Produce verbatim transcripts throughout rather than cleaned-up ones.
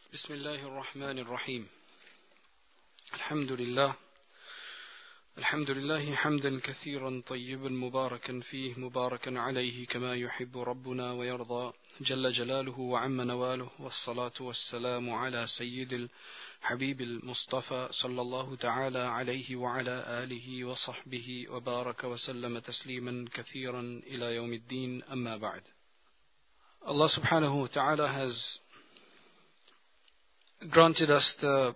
بسم الله الرحمن الرحيم الحمد لله الحمد لله حمدا كثيرا طيبا مباركا فيه مباركا عليه كما يحب ربنا ويرضى جل جلاله وعم نواله والصلاة والسلام على سيد الحبيب المصطفى صلى الله تعالى عليه وعلى آله وصحبه وبارك وسلم تسليما كثيرا إلى يوم الدين أما بعد. Allah subhanahu wa ta'ala has granted us the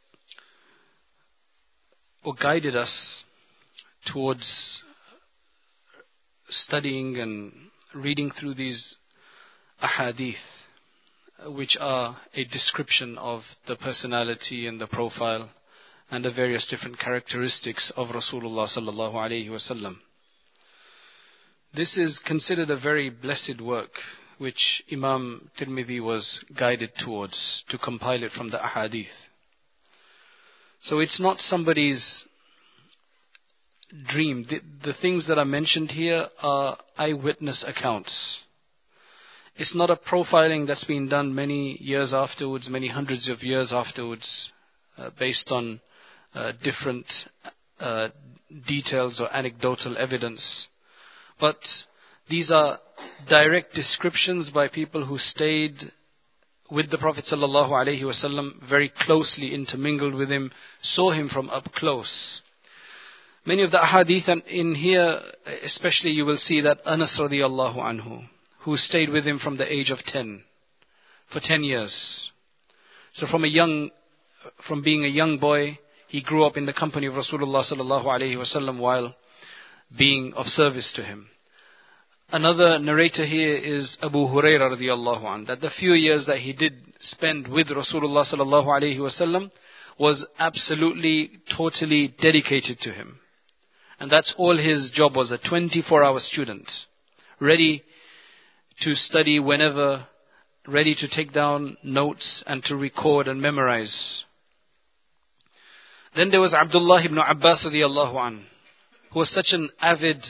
or guided us towards studying and reading through these ahadith, which are a description of the personality and the profile and the various different characteristics of Rasulullah sallallahu alaihi wasallam. This is considered a very blessed work which Imam Tirmidhi was guided towards to compile it from the ahadith. So it's not somebody's dream. The, the things that are mentioned here are eyewitness accounts. It's not a profiling that's been done many years afterwards, many hundreds of years afterwards, uh, based on uh, different uh, details or anecdotal evidence. But these are direct descriptions by people who stayed with the Prophet sallallahu alaihi wasallam, very closely intermingled with him, saw him from up close. Many of the ahadith in here, especially you will see that Anas radiallahu anhu, who stayed with him from the age of ten, for ten years. So from a young, from being a young boy, he grew up in the company of Rasulullah sallallahu alaihi wasallam while being of service to him. Another narrator here is Abu Hurairah radiallahu anhu, that the few years that he did spend with Rasulullah sallallahu alaihi wasallam was absolutely, totally dedicated to him. And that's all his job was, a twenty-four hour student, ready to study whenever, ready to take down notes and to record and memorize. Then there was Abdullah ibn Abbas radiallahu anhu, who was such an avid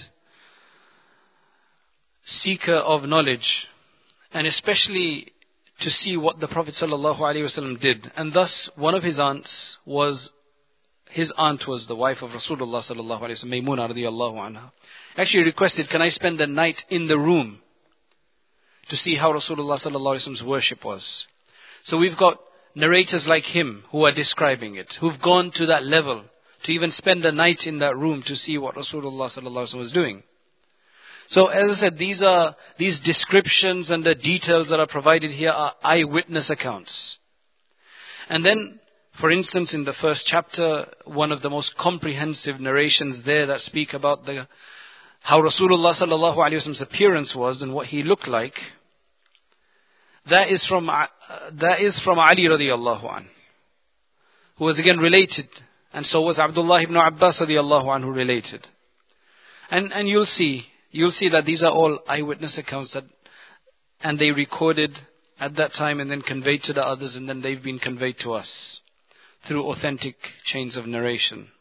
seeker of knowledge, and especially to see what the Prophet sallallahu alaihi wasallam did. And thus one of his aunts was, his aunt was the wife of Rasulullah sallallahu alaihi wasallam, Maymuna radiallahu anha. Actually requested, can I spend the night in the room to see how Rasulullah sallallahu alaihi wasallam's worship was? So we've got narrators like him who are describing it, who've gone to that level to even spend a night in that room to see what Rasulullah sallallahu alaihi wasallam was doing. So as I said, these are these descriptions and the details that are provided here are eyewitness accounts. And then, for instance, in the first chapter, one of the most comprehensive narrations there that speak about the how Rasulullah sallallahu alaihi wasallam's appearance was and what he looked like, that is from uh, that is from Ali radiallahu anhu, who was again related, and so was Abdullah ibn Abbas radiallahu anhu related. And and you'll see. You'll see that these are all eyewitness accounts that, and they recorded at that time and then conveyed to the others, and then they've been conveyed to us through authentic chains of narration.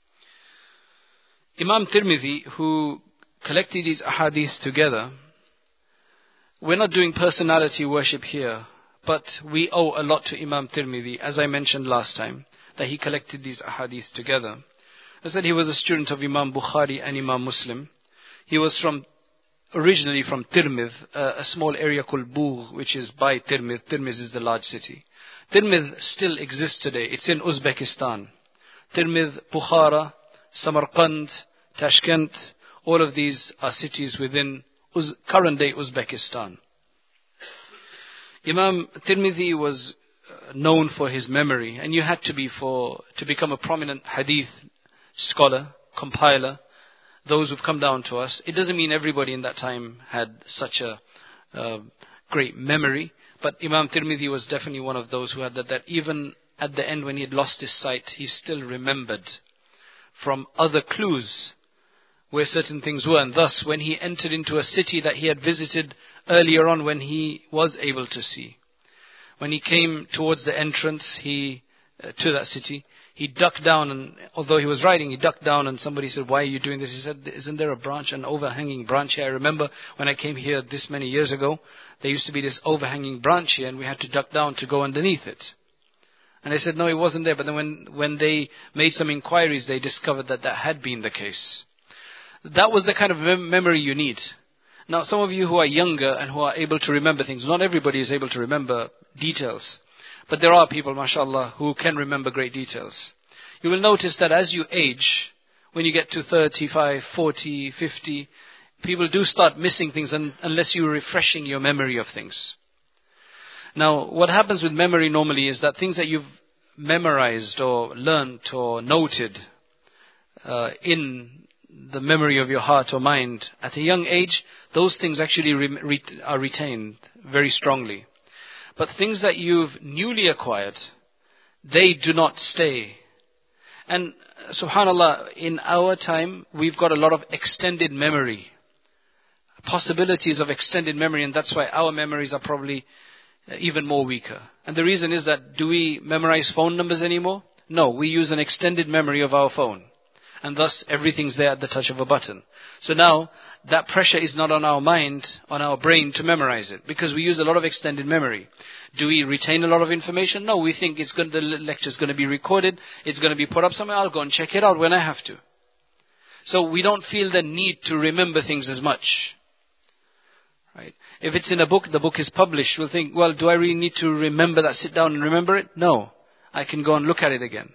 Imam Tirmidhi, who collected these ahadith together, we're not doing personality worship here, but we owe a lot to Imam Tirmidhi, as I mentioned last time, that he collected these ahadith together. I said he was a student of Imam Bukhari and Imam Muslim. He was from, originally from Tirmidh, uh, a small area called Bugh, which is by Tirmidh. Tirmidh is the large city. Tirmidh still exists today. It's in Uzbekistan. Tirmidh, Bukhara, Samarkand, Tashkent, all of these are cities within Uz- current day Uzbekistan. Imam Tirmidhi was known for his memory, and you had to be for, to become a prominent hadith scholar, compiler. Those who've come down to us, it doesn't mean everybody in that time had such a uh, great memory, but Imam Tirmidhi was definitely one of those who had that, that even at the end when he had lost his sight, he still remembered from other clues where certain things were. And thus, when he entered into a city that he had visited earlier on when he was able to see, when he came towards the entrance he uh, to that city, he ducked down, and although he was writing, he ducked down, and somebody said, why are you doing this? He said, isn't there a branch, an overhanging branch here? I remember when I came here this many years ago, there used to be this overhanging branch here, and we had to duck down to go underneath it. And I said, no, it wasn't there. But then when, when they made some inquiries, they discovered that that had been the case. That was the kind of mem- memory you need. Now, some of you who are younger and who are able to remember things, not everybody is able to remember details. But there are people, mashallah, who can remember great details. You will notice that as you age, when you get to thirty-five, forty, fifty, people do start missing things un- unless you're refreshing your memory of things. Now, what happens with memory normally is that things that you've memorized or learnt or noted uh, in the memory of your heart or mind, at a young age, those things actually re- re- are retained very strongly. But things that you've newly acquired, they do not stay. And subhanAllah, in our time, we've got a lot of extended memory. Possibilities of extended memory, and that's why our memories are probably even more weaker. And the reason is that, do we memorize phone numbers anymore? No, we use an extended memory of our phone. And thus, everything's there at the touch of a button. So now, that pressure is not on our mind, on our brain to memorize it, because we use a lot of extended memory. Do we retain a lot of information? No, we think it's going, the lecture's going to be recorded, it's going to be put up somewhere, I'll go and check it out when I have to. So we don't feel the need to remember things as much. Right? If it's in a book, the book is published, we'll think, well, do I really need to remember that, sit down and remember it? No. I can go and look at it again.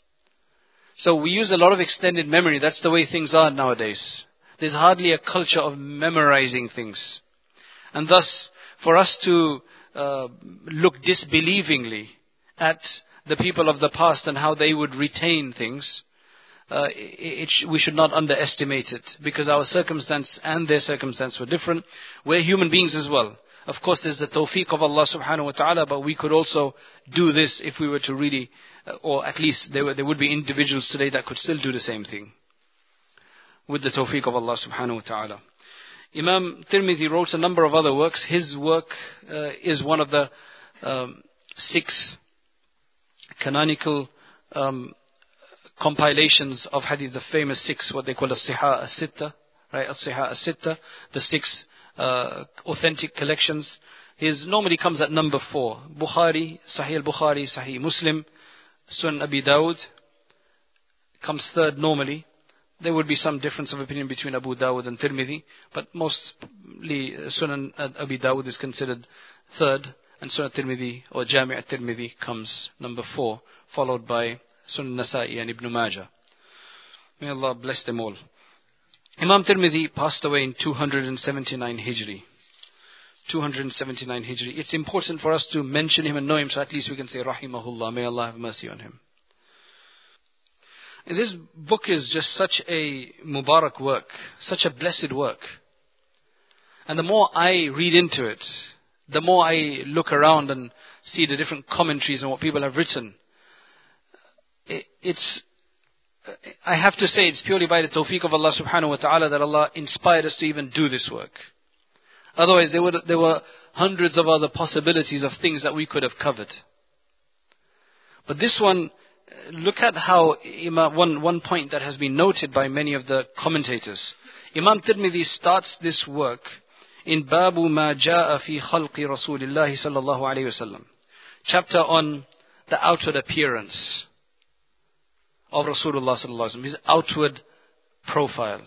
So we use a lot of extended memory. That's the way things are nowadays. There's hardly a culture of memorizing things. And thus, for us to uh, look disbelievingly at the people of the past and how they would retain things, uh, it, it sh- we should not underestimate it, because our circumstance and their circumstance were different. We're human beings as well. Of course, there's the tawfiq of Allah subhanahu wa ta'ala, but we could also do this if we were to really, uh, or at least there, were, there would be individuals today that could still do the same thing with the tawfiq of Allah subhanahu wa ta'ala. Imam Tirmidhi wrote a number of other works. His work uh, is one of the um, six canonical um, compilations of hadith, the famous six, what they call as-Siha as-Sitta, right? As-Siha as-Sitta, the six uh, authentic collections. His normally comes at number four. Bukhari, Sahih al-Bukhari, Sahih Muslim, Sunan Abi Dawud comes third normally. There would be some difference of opinion between Abu Dawud and Tirmidhi, but mostly Sunan Abi Dawud is considered third, and Sunan Tirmidhi or Jami' at-Tirmidhi comes number four, followed by Sunan Nasa'i and Ibn Majah. May Allah bless them all. Imam Tirmidhi passed away in two hundred seventy-nine Hijri. two hundred seventy-nine Hijri. It's important for us to mention him and know him, so at least we can say Rahimahullah, may Allah have mercy on him. And this book is just such a Mubarak work, such a blessed work. And the more I read into it, the more I look around and see the different commentaries and what people have written, it, it's, I have to say it's purely by the tawfiq of Allah subhanahu wa ta'ala that Allah inspired us to even do this work. Otherwise there, would, there were hundreds of other possibilities of things that we could have covered. But this one, look at how Imam, one, one point that has been noted by many of the commentators. Imam Tirmidhi starts this work in Babu ma jaa fi khalqi Rasulillahi sallallahu alayhi wasallam, chapter on the outward appearance of Rasulullah sallallahu alayhi wasallam, his outward profile.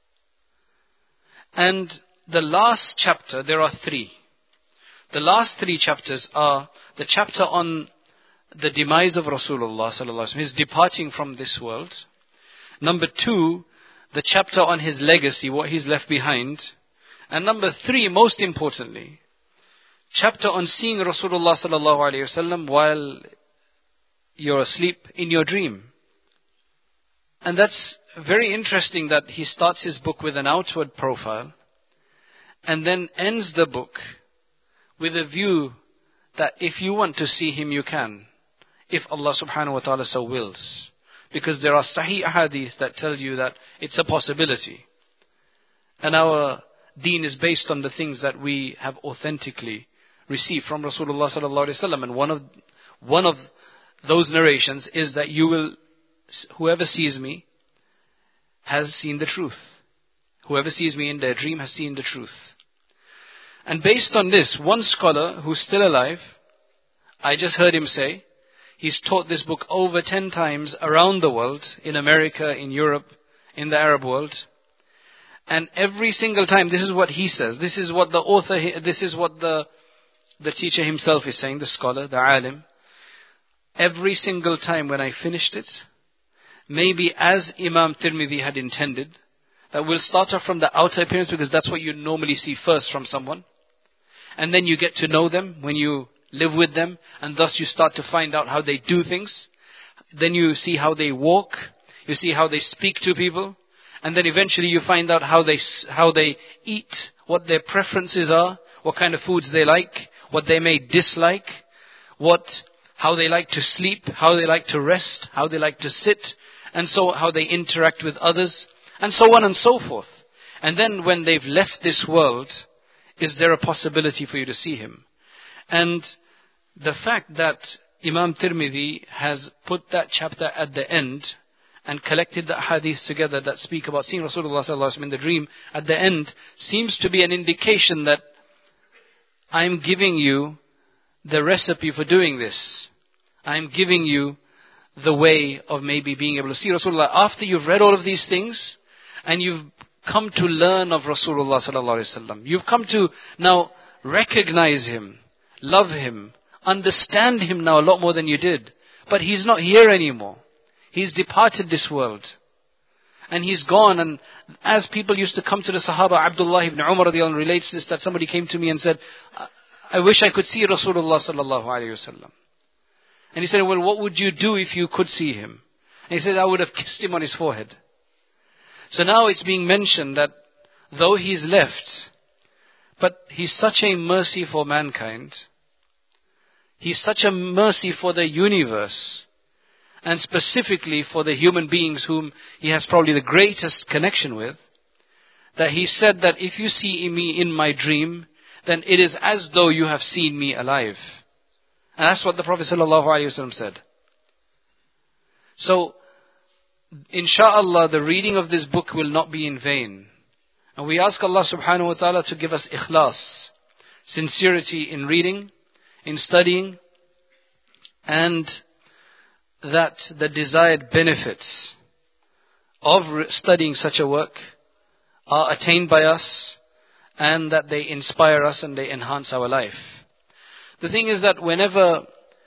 And the last chapter, there are three. The last three chapters are the chapter on the demise of Rasulullah sallallahu alaihi wasallam, his departing from this world. Number two, the chapter on his legacy, what he's left behind. And number three, most importantly, chapter on seeing Rasulullah sallallahu alaihi wasallam while you're asleep in your dream. And that's very interesting that he starts his book with an outward profile and then ends the book with a view that if you want to see him, you can, if Allah subhanahu wa ta'ala so wills. Because there are sahih ahadith that tell you that it's a possibility. And our deen is based on the things that we have authentically received from Rasulullah sallallahu alaihi wasallam. And one of one of those narrations is that you will, whoever sees me has seen the truth. Whoever sees me in their dream has seen the truth. And based on this, one scholar who's still alive, I just heard him say, he's taught this book over ten times around the world, in America, in Europe, in the Arab world. And every single time, this is what he says. This is what the author, this is what the, the teacher himself is saying, the scholar, the alim. Every single time when I finished it, maybe as Imam Tirmidhi had intended, that we'll start off from the outer appearance because that's what you normally see first from someone. And then you get to know them when you live with them, and thus you start to find out how they do things. Then you see how they walk, you see how they speak to people, and then eventually you find out how they how they eat, what their preferences are, what kind of foods they like, what they may dislike, what how they like to sleep, how they like to rest, how they like to sit, and so how they interact with others, and so on and so forth. And then when they've left this world, is there a possibility for you to see him? And the fact that Imam Tirmidhi has put that chapter at the end and collected the hadiths together that speak about seeing Rasulullah sallallahu alaihi wasallam in the dream at the end seems to be an indication that I'm giving you the recipe for doing this. I'm giving you the way of maybe being able to see Rasulullah after you've read all of these things and you've come to learn of Rasulullah sallallahu alaihi wasallam. You've come to now recognize him, love him, understand him now a lot more than you did. But he's not here anymore. He's departed this world. And he's gone. And as people used to come to the Sahaba, Abdullah ibn Umar radiallahu anhu relates this, that somebody came to me and said, I wish I could see Rasulullah sallallahu alayhi wasallam. And he said, well, what would you do if you could see him? And he said, I would have kissed him on his forehead. So now it's being mentioned that though he's left, but he's such a mercy for mankind. He's such a mercy for the universe. And specifically for the human beings whom he has probably the greatest connection with. That he said that if you see me in my dream, then it is as though you have seen me alive. And that's what the Prophet ﷺ said. So, insha'Allah, the reading of this book will not be in vain. And we ask Allah subhanahu wa ta'ala to give us ikhlas, sincerity in reading, in studying, and that the desired benefits of studying such a work are attained by us, and that they inspire us and they enhance our life. The thing is that whenever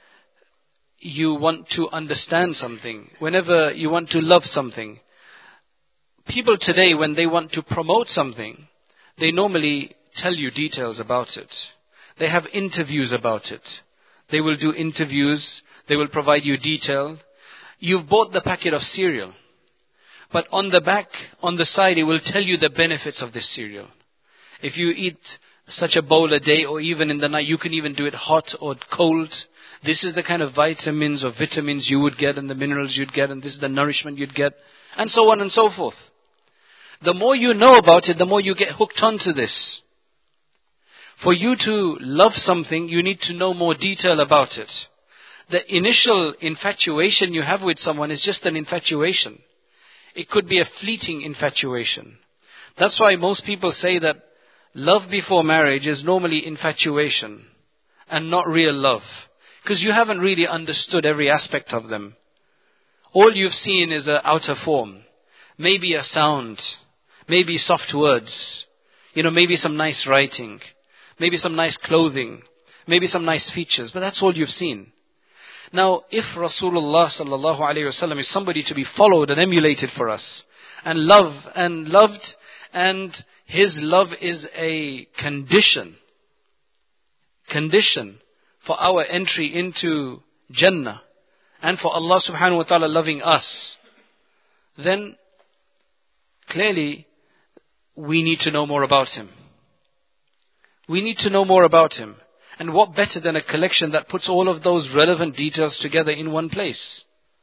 you want to understand something, whenever you want to love something, people today, when they want to promote something, they normally tell you details about it. They have interviews about it. They will do interviews. They will provide you detail. You've bought the packet of cereal. But on the back, on the side, it will tell you the benefits of this cereal. If you eat such a bowl a day or even in the night, you can even do it hot or cold. This is the kind of vitamins or vitamins you would get and the minerals you'd get, and this is the nourishment you'd get, and so on and so forth. The more you know about it, the more you get hooked onto this. For you to love something, you need to know more detail about it. The initial infatuation you have with someone is just an infatuation. It could be a fleeting infatuation. That's why most people say that love before marriage is normally infatuation and not real love. Because you haven't really understood every aspect of them. All you've seen is an outer form. Maybe a sound. Maybe soft words. You know, maybe some nice writing. Maybe some nice clothing. Maybe some nice features. But that's all you've seen. Now, if Rasulullah sallallahu alayhi wasallam is somebody to be followed and emulated for us, and love and loved, and his love is a condition, condition for our entry into Jannah, and for Allah subhanahu wa ta'ala loving us, then clearly we need to know more about him. We need to know more about him. And what better than a collection that puts all of those relevant details together in one place?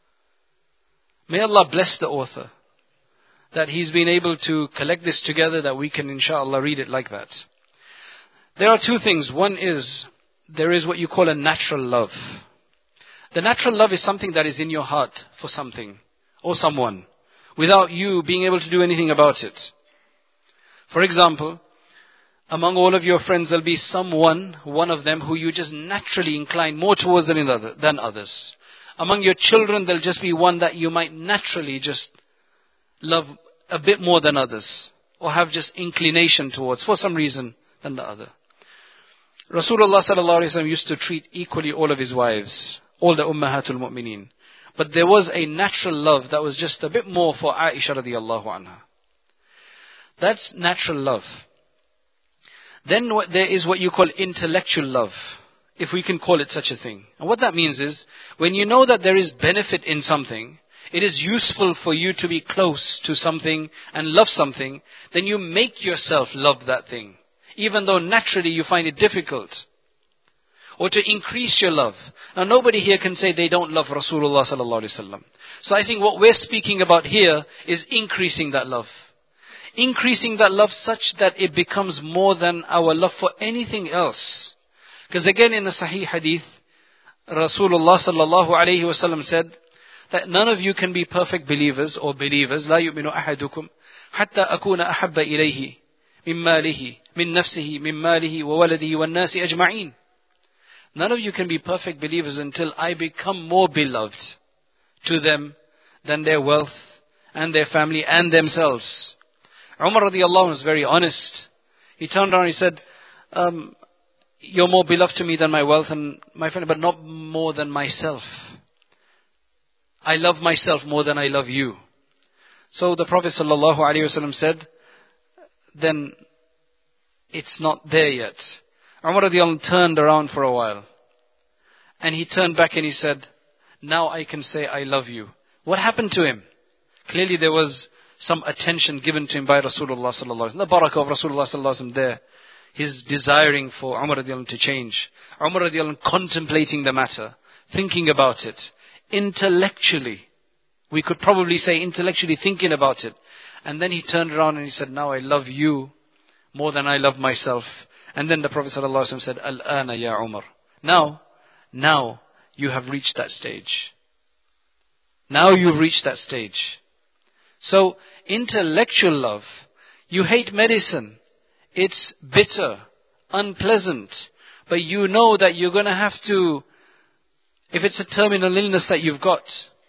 May Allah bless the author, that he's been able to collect this together, that we can inshallah read it like that. There are two things. One is, there is what you call a natural love. The natural love is something that is in your heart for something or someone, without you being able to do anything about it. For example, among all of your friends, there'll be someone, one of them, who you just naturally incline more towards than, other, than others. Among your children, there'll just be one that you might naturally just love a bit more than others, or have just inclination towards, for some reason, than the other. Rasulullah sallallahu alaihi wasallam used to treat equally all of his wives, all the ummahatul mu'mineen. But there was a natural love that was just a bit more for Aisha radiallahu anha. That's natural love. Then what, there is what you call intellectual love, if we can call it such a thing. And what that means is, when you know that there is benefit in something, it is useful for you to be close to something and love something, then you make yourself love that thing, even though naturally you find it difficult. Or to increase your love. Now nobody here can say they don't love Rasulullah sallallahu alaihi wasallam. So I think what we're speaking about here is increasing that love. Increasing that love such that it becomes more than our love for anything else. Because again in the Sahih Hadith, Rasulullah sallallahu alaihi wasallam said that none of you can be perfect believers or believers. لا يؤمن أحدكم حتى أكون أحب إليه من ماله من نفسه من ماله وولده والناس أجمعين. None of you can be perfect believers until I become more beloved to them than their wealth and their family and themselves. Umar radiallahu anhu was very honest. He turned around and he said, um, you're more beloved to me than my wealth and my family, but not more than myself. I love myself more than I love you. So the Prophet sallallahu alaihi wasallam said, then it's not there yet. Umar radiallahu anhu turned around for a while. And he turned back and he said, now I can say I love you. What happened to him? Clearly there was some attention given to him by Rasulullah sallallahu alaihi wasallam. The barakah of Rasulullah sallallahu alaihi wasallam there. His desiring for Umar radiallahu anhu to change. Umar radiallahu anhu contemplating the matter. Thinking about it. Intellectually. We could probably say intellectually thinking about it. And then he turned around and he said, now I love you more than I love myself. And then the Prophet ﷺ said, Al-ana ya Umar. Now, now you have reached that stage. Now you've reached that stage. So, intellectual love. You hate medicine. It's bitter, unpleasant. But you know that you're going to have to, if it's a terminal illness that you've got,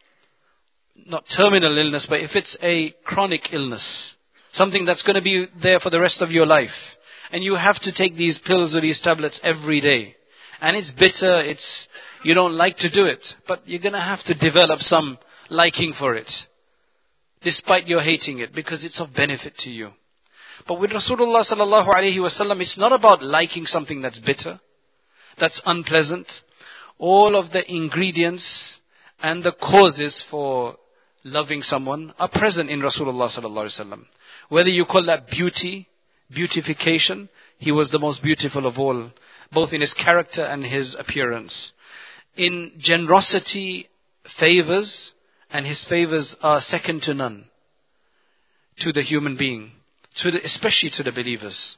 not terminal illness, but if it's a chronic illness, something that's going to be there for the rest of your life, and you have to take these pills or these tablets every day. And it's bitter, it's, you don't like to do it. But you're going to have to develop some liking for it. Despite your hating it, because it's of benefit to you. But with Rasulullah sallallahu alaihi wasallam, it's not about liking something that's bitter, that's unpleasant. All of the ingredients and the causes for loving someone are present in Rasulullah sallallahu alaihi wasallam. Whether you call that beauty, beautification, he was the most beautiful of all, both in his character and his appearance. In generosity, favors, and his favors are second to none to the human being, to the, especially to the believers.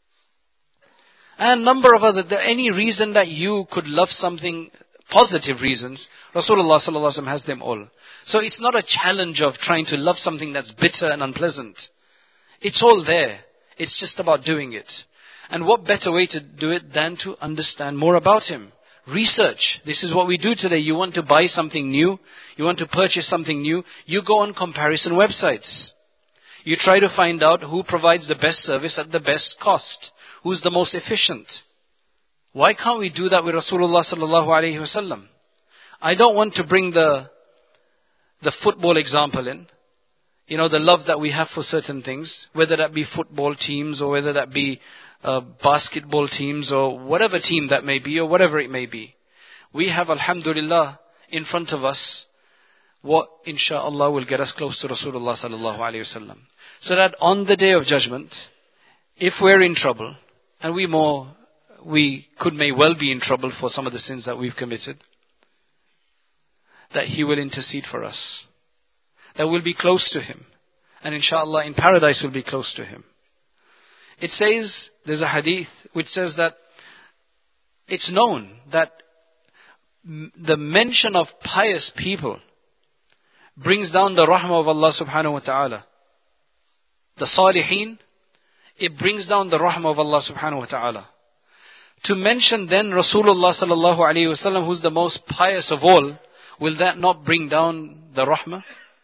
And a number of other, there any reason that you could love something, positive reasons, Rasulullah sallallahu alaihi wasallam has them all. So it's not a challenge of trying to love something that's bitter and unpleasant. It's all there. It's just about doing it. And what better way to do it than to understand more about him? Research. This is what we do today. You want to buy something new. You want to purchase something new. You go on comparison websites. You try to find out who provides the best service at the best cost. Who's the most efficient. Why can't we do that with Rasulullah sallallahu alaihi wasallam? I don't want to bring the, the football example in. You know, the love that we have for certain things. Whether that be football teams or whether that be Uh, basketball teams or whatever team that may be or whatever it may be. We have, alhamdulillah, in front of us what insha'Allah will get us close to Rasulullah sallallahu alaihi wasallam. So that on the day of judgment, if we're in trouble, and we more, we could may well be in trouble for some of the sins that we've committed, that He will intercede for us. That we'll be close to Him. And insha'Allah in paradise we'll be close to Him. It says, there's a hadith which says that it's known that m- the mention of pious people brings down the rahmah of Allah subhanahu wa ta'ala. The salihin, it brings down the rahmah of Allah subhanahu wa ta'ala. To mention then Rasulullah sallallahu alayhi wa sallam, who's the most pious of all, will that not bring down the rahmah?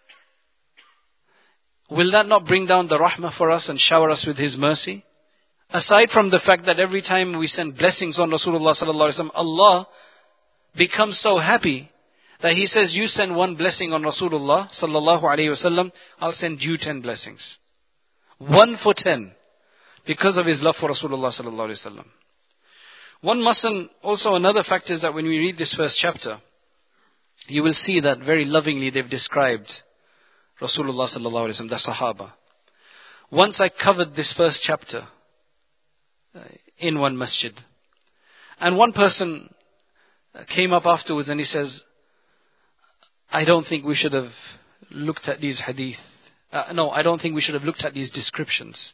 Will that not bring down the rahmah for us and shower us with His mercy? Aside from the fact that every time we send blessings on Rasulullah sallallahu alayhi wa sallam, Allah becomes so happy that He says, you send one blessing on Rasulullah sallallahu alayhi wa sallam, I'll send you ten blessings. One for ten. Because of His love for Rasulullah sallallahu alayhi wa sallam. One mustn't, also another fact is that when we read this first chapter, you will see that very lovingly they've described Rasulullah sallallahu alayhi wa sallam, the Sahaba. Once I covered this first chapter in one masjid. And one person came up afterwards and he says, I don't think we should have looked at these hadith. Uh, no, I don't think we should have looked at these descriptions.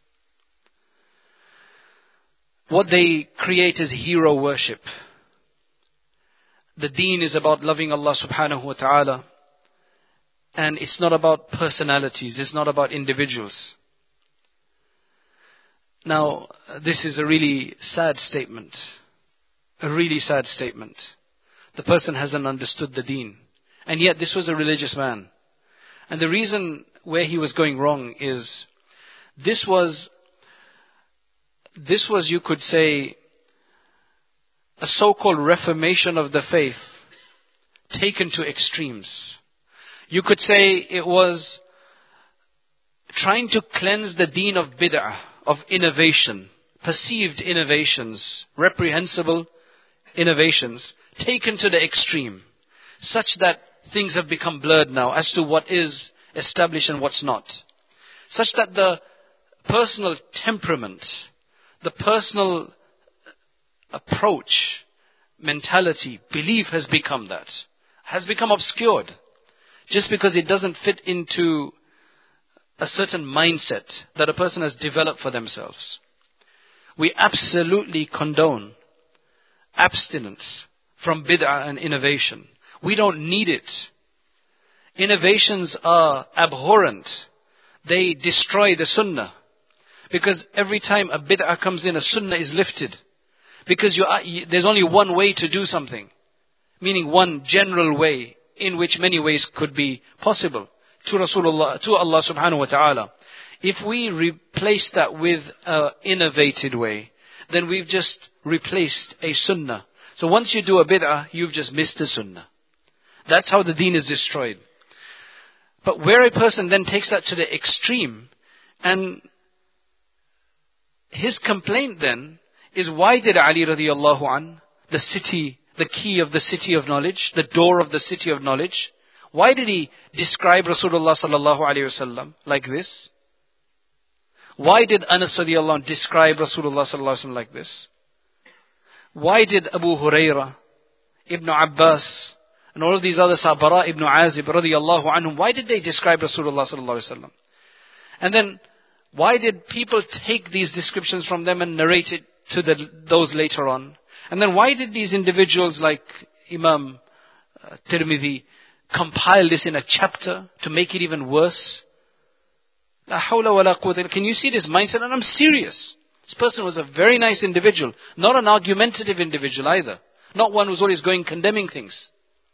What they create is hero worship. The deen is about loving Allah subhanahu wa ta'ala. And it's not about personalities. It's not about individuals. Now, this is a really sad statement. A really sad statement. The person hasn't understood the deen. And yet this was a religious man. And the reason where he was going wrong is, this was This was, you could say, a so-called reformation of the faith taken to extremes. You could say it was trying to cleanse the deen of bid'ah, of innovation, perceived innovations, reprehensible innovations, taken to the extreme, such that things have become blurred now as to what is established and what's not. Such that the personal temperament, the personal approach, mentality, belief has become that. Has become obscured. Just because it doesn't fit into a certain mindset that a person has developed for themselves. We absolutely condone abstinence from bid'ah and innovation. We don't need it. Innovations are abhorrent. They destroy the sunnah. Because every time a bid'ah comes in, a sunnah is lifted. Because you are, you, there's only one way to do something. Meaning one general way in which many ways could be possible. To Rasulullah, to Allah subhanahu wa ta'ala. If we replace that with an innovated way, then we've just replaced a sunnah. So once you do a bid'ah, you've just missed a sunnah. That's how the deen is destroyed. But where a person then takes that to the extreme, and his complaint then is, why did Ali radiallahu an, the city, the key of the city of knowledge, the door of the city of knowledge, why did he describe Rasulullah sallallahu alayhi wasallam like this? Why did Anas radiallahu an describe Rasulullah sallallahu alayhi wasallam like this? Why did Abu Hurairah, Ibn Abbas, and all of these other Bara ibn Azib radiallahu anhum, why did they describe Rasulullah sallallahu alayhi wasallam? And then, why did people take these descriptions from them and narrate it to the, those later on? And then why did these individuals like Imam uh, Tirmidhi compile this in a chapter to make it even worse? La hawla wa la quwwata. Can you see this mindset? And I'm serious. This person was a very nice individual. Not an argumentative individual either. Not one who's always going condemning things.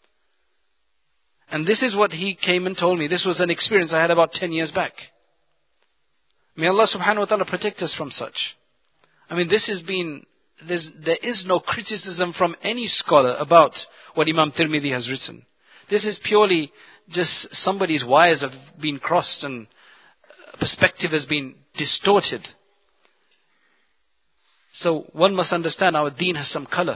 And this is what he came and told me. This was an experience I had about ten years back. May Allah subhanahu wa ta'ala protect us from such. I mean, this has been, there is no criticism from any scholar about what Imam Tirmidhi has written. This is purely just somebody's wires have been crossed and perspective has been distorted. So one must understand our deen has some color.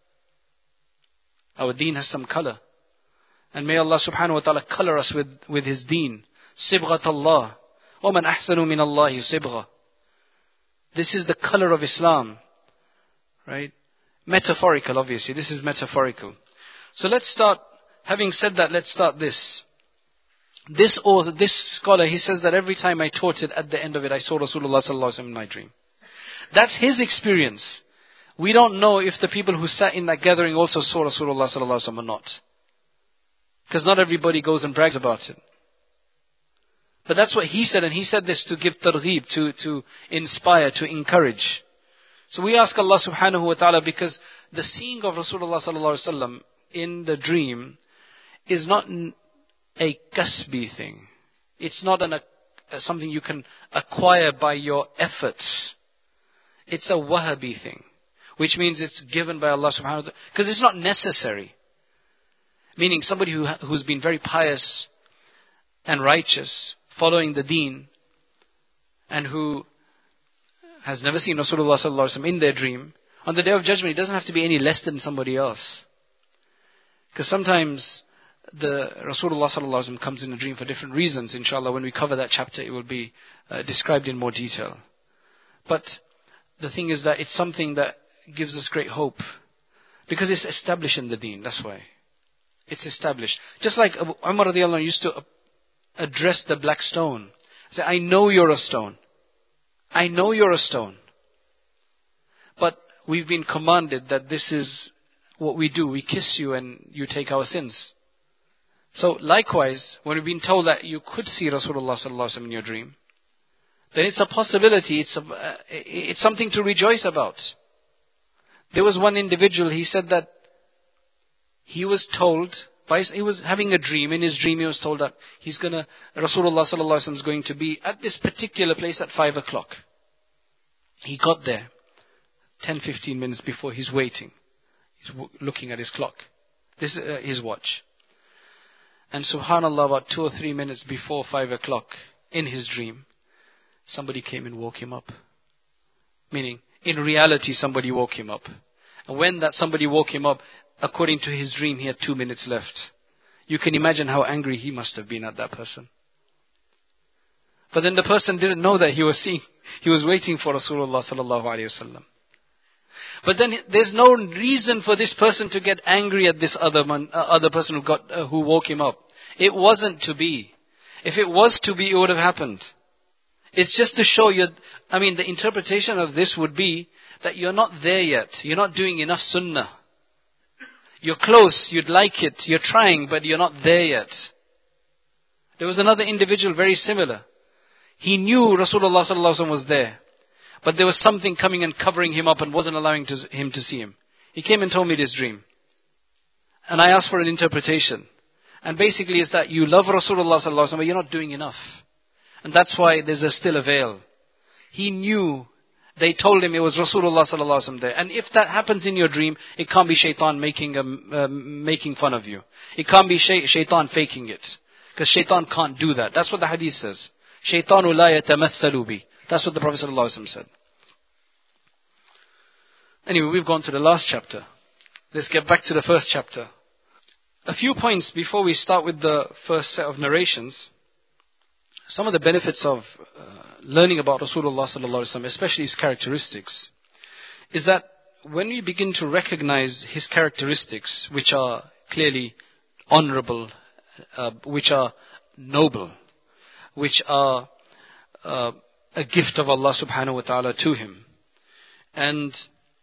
Our deen has some color. And may Allah subhanahu wa ta'ala color us with, with His deen. Sibghat Allah. وَمَنْ أَحْسَنُ مِنَ اللَّهِ صِبْغَةً. This is the color of Islam. Right? Metaphorical, obviously. This is metaphorical. So let's start, having said that, let's start this. This author, this scholar, he says that every time I taught it, at the end of it, I saw Rasulullah sallallahu alaihi wasallam in my dream. That's his experience. We don't know if the people who sat in that gathering also saw Rasulullah sallallahu alaihi wasallam or not. Because not everybody goes and brags about it. But that's what he said, and he said this to give targheeb, to, to inspire, to encourage. So we ask Allah subhanahu wa ta'ala, because the seeing of Rasulullah sallallahu alaihi wasallam in the dream is not a kasbi thing. It's not an, a, something you can acquire by your efforts. It's a wahabi thing. Which means it's given by Allah subhanahu wa ta'ala. Because it's not necessary. Meaning somebody who, who's been very pious and righteous, following the deen, and who has never seen Rasulullah sallallahu alaihi wasallam in their dream, on the Day of Judgment, he doesn't have to be any less than somebody else. Because sometimes the Rasulullah sallallahu alaihi wasallam comes in a dream for different reasons. Inshallah, when we cover that chapter, it will be uh, described in more detail. But the thing is that it's something that gives us great hope. Because it's established in the deen, that's why. It's established. Just like Umar radiallahu anhu used to address the black stone. Say, I know you're a stone. I know you're a stone. But we've been commanded that this is what we do. We kiss you and you take our sins. So likewise, when we've been told that you could see Rasulullah sallallahu alaihi wasallam in your dream, then it's a possibility. It's, a, it's something to rejoice about. There was one individual, he said that he was told, by, he was having a dream. In his dream he was told that he's gonna, Rasulullah sallallahu alaihi wasallam is going to be at this particular place at five o'clock. He got there ten, fifteen minutes before. He's waiting. He's w- looking at his clock. This is uh, his watch. And subhanallah, about two or three minutes before five o'clock, in his dream, somebody came and woke him up. Meaning, in reality, somebody woke him up. And when that somebody woke him up, according to his dream, he had two minutes left. You can imagine how angry he must have been at that person. But then the person didn't know that he was seeing, he was waiting for Rasulullah sallallahu alaihi wasallam. But then there's no reason for this person to get angry at this other man, uh, other person who got, uh, who woke him up. It wasn't to be. If it was to be, it would have happened. It's just to show you, I mean, the interpretation of this would be that you're not there yet. You're not doing enough sunnah. You're close, you'd like it, you're trying, but you're not there yet. There was another individual very similar. He knew Rasulullah sallallahu alaihi wasallam was there. But there was something coming and covering him up and wasn't allowing to, him to see him. He came and told me this dream. And I asked for an interpretation. And basically it's that you love Rasulullah sallallahu alaihi wasallam, but you're not doing enough. And that's why there's a still a veil. He knew, they told him it was Rasulullah sallallahu alaihi wasallam there. And if that happens in your dream, it can't be shaitan making, um, uh, making fun of you. It can't be shay- shaitan faking it. Because shaitan can't do that. That's what the hadith says. Shaitanu la yatamathalu bi. That's what the Prophet sallallahu alaihi wasallam said. Anyway, we've gone to the last chapter. Let's get back to the first chapter. A few points before we start with the first set of narrations. Some of the benefits of uh, learning about Rasulullah sallallahu alaihi wasallam, especially his characteristics, is that when we begin to recognize his characteristics, which are clearly honorable, uh, which are noble, which are uh, a gift of Allah subhanahu wa ta'ala to him, and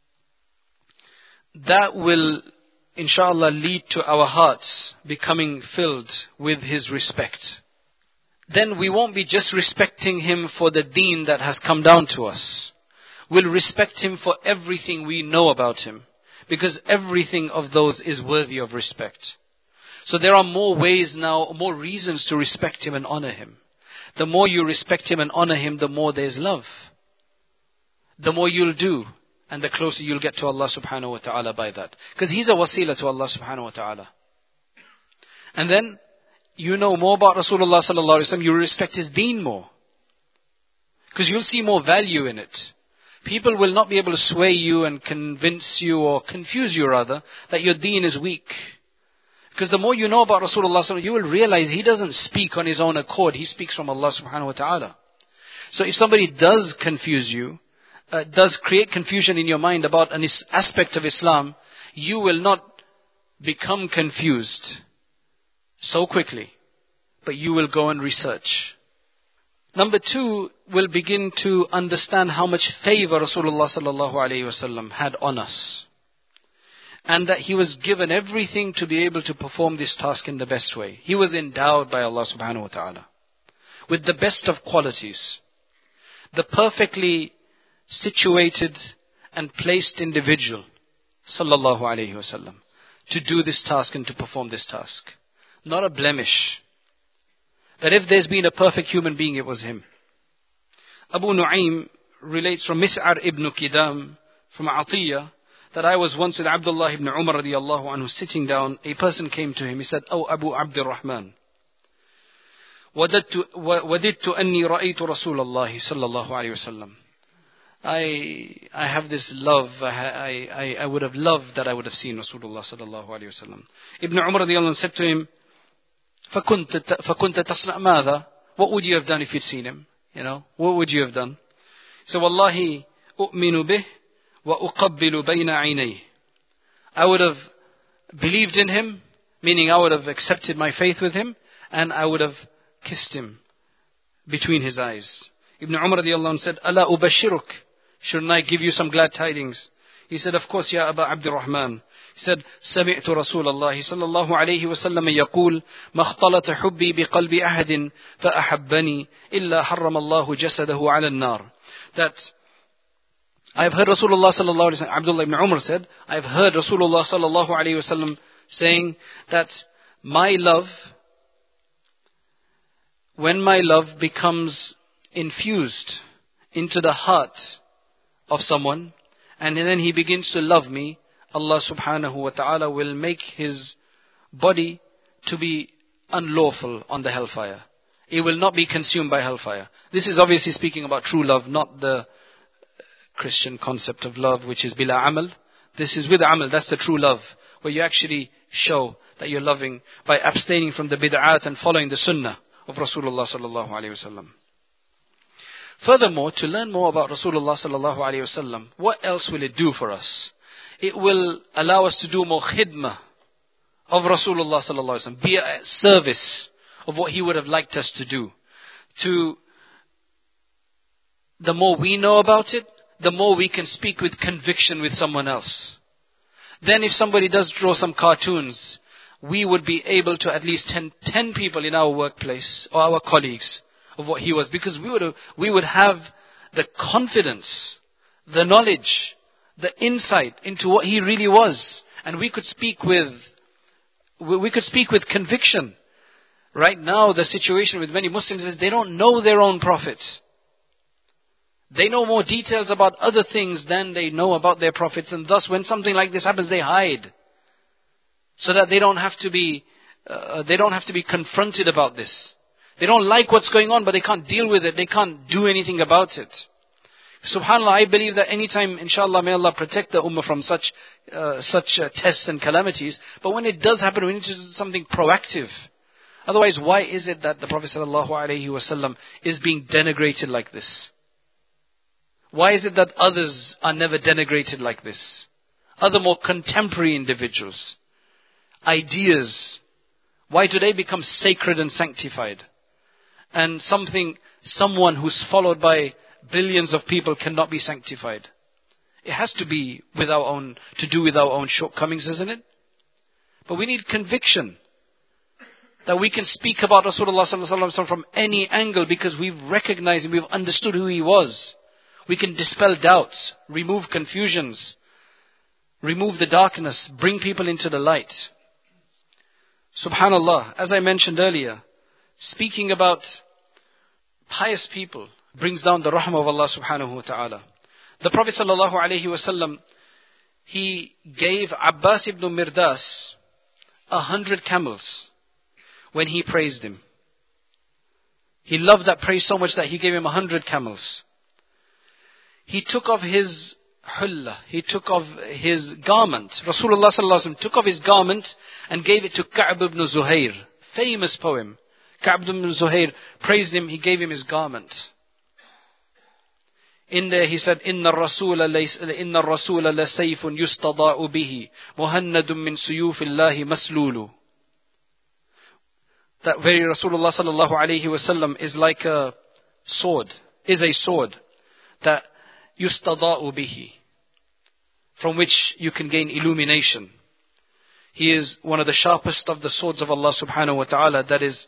that will inshallah lead to our hearts becoming filled with his respect. Then we won't be just respecting him for the deen that has come down to us. We'll respect him for everything we know about him. Because everything of those is worthy of respect. So there are more ways now, more reasons to respect him and honor him. The more you respect him and honor him, the more there's love. The more you'll do. And the closer you'll get to Allah subhanahu wa ta'ala by that. Because he's a wasila to Allah subhanahu wa ta'ala. And then, you know more about Rasulullah sallallahu alaihi wasallam, you respect his deen more. Because you'll see more value in it. People will not be able to sway you and convince you or confuse you rather that your deen is weak. Because the more you know about Rasulullah sallallahu alaihi wasallam, you will realize he doesn't speak on his own accord. He speaks from Allah subhanahu wa ta'ala. So if somebody does confuse you, uh, does create confusion in your mind about an aspect of Islam, you will not become confused so quickly, but you will go and research. Number two, we'll begin to understand how much favor Rasulullah sallallahu alayhi wasallam had on us. And that he was given everything to be able to perform this task in the best way. He was endowed by Allah subhanahu wa ta'ala with the best of qualities. The perfectly situated and placed individual, sallallahu alayhi wasallam, to do this task and to perform this task. Not a blemish. That if there's been a perfect human being, it was him. Abu Nu'aym relates from Mis'ar ibn Qidam, from Atiyah, that I was once with Abdullah ibn Umar radiallahu anhu sitting down. A person came to him. He said, "Oh Abu Abdurrahman, وددت وددت أني رأيت رسول الله صلى الله عليه وسلم." I I have this love. I, I I would have loved that I would have seen Rasulullah sallallahu alayhi wasallam. Ibn Umar radiallahu anhu said to him, فكنت فكنت تصنع ماذا? What would you have done if you'd seen him? You know, what would you have done? So والله أؤمن به وأقبل بين عينيه. I would have believed in him, meaning I would have accepted my faith with him, and I would have kissed him between his eyes. Ibn Umar radiallahu anhu said, ألا أبشرك? Shouldn't I give you some glad tidings? He said, of course, Ya Aba Abdurrahman. He said, سمعت رسول الله صلى الله عليه وسلم يقول ما اختلط حبي بقلب أحد فأحبني إلا حرم الله جسده على النار. That I have heard Rasulullah sallallahu alayhi wa sallam, Abdullah ibn Umar said, I have heard Rasulullah sallallahu alayhi wa sallam saying that my love, when my love becomes infused into the heart of someone, and then he begins to love me, Allah subhanahu wa ta'ala will make his body to be unlawful on the hellfire. It will not be consumed by hellfire. This is obviously speaking about true love, not the Christian concept of love, which is bila amal. This is with amal. That's the true love, where you actually show that you're loving by abstaining from the bid'at and following the sunnah of Rasulullah sallallahu alayhi wasallam. Furthermore, to learn more about Rasulullah sallallahu alayhi wasallam, what else will it do for us? It will allow us to do more khidmah of Rasulullah sallallahu alayhi wasallam, be a service of what he would have liked us to do. To the more we know about it, the more we can speak with conviction with someone else. Then if somebody does draw some cartoons, we would be able to at least ten, ten people in our workplace or our colleagues of what he was, because we would have, we would have the confidence, the knowledge, the insight into what he really was, and we could speak with we could speak with conviction. Right now the situation with many Muslims is they don't know their own Prophet. They know more details about other things than they know about their prophets, and thus when something like this happens, they hide, so that they don't have to be uh, they don't have to be confronted about this. They don't like what's going on, but they can't deal with it. They can't do anything about it. Subhanallah, I believe that anytime, inshallah, may Allah protect the ummah from such uh, such uh, tests and calamities. But when it does happen, we need to do something proactive. Otherwise, why is it that the Prophet sallallahu alaihi wasallam is being denigrated like this? Why is it that others are never denigrated like this? Other more contemporary individuals, ideas, why do they become sacred and sanctified? And something, someone who's followed by billions of people cannot be sanctified. It has to be with our own, to do with our own shortcomings, isn't it? But we need conviction that we can speak about Rasulullah sallallahu alaihi wasallam from any angle, because we've recognized and we've understood who he was. We can dispel doubts, remove confusions, remove the darkness, bring people into the light. Subhanallah, as I mentioned earlier, speaking about pious people brings down the rahmah of Allah subhanahu wa ta'ala. The Prophet sallallahu alaihi wasallam, he gave Abbas ibn Mirdas a hundred camels when he praised him. He loved that praise so much that he gave him a hundred camels. He took off his hulla, he took off his garment. Rasulullah sallallahu alaihi wasallam took off his garment and gave it to Ka'b ibn Zuhair. Famous poem. Ka'b ibn Zuhair praised him, he gave him his garment. In there he said, Inna Rasula Inna Rasula la sayfun yustada'u bihi, muhannadun min suyufillahi maslulu. That very Rasulullah sallallahu alaihi wasallam is like a sword is a sword that yustada'u bihi, from which you can gain illumination. He is one of the sharpest of the swords of Allah subhanahu wa ta'ala that is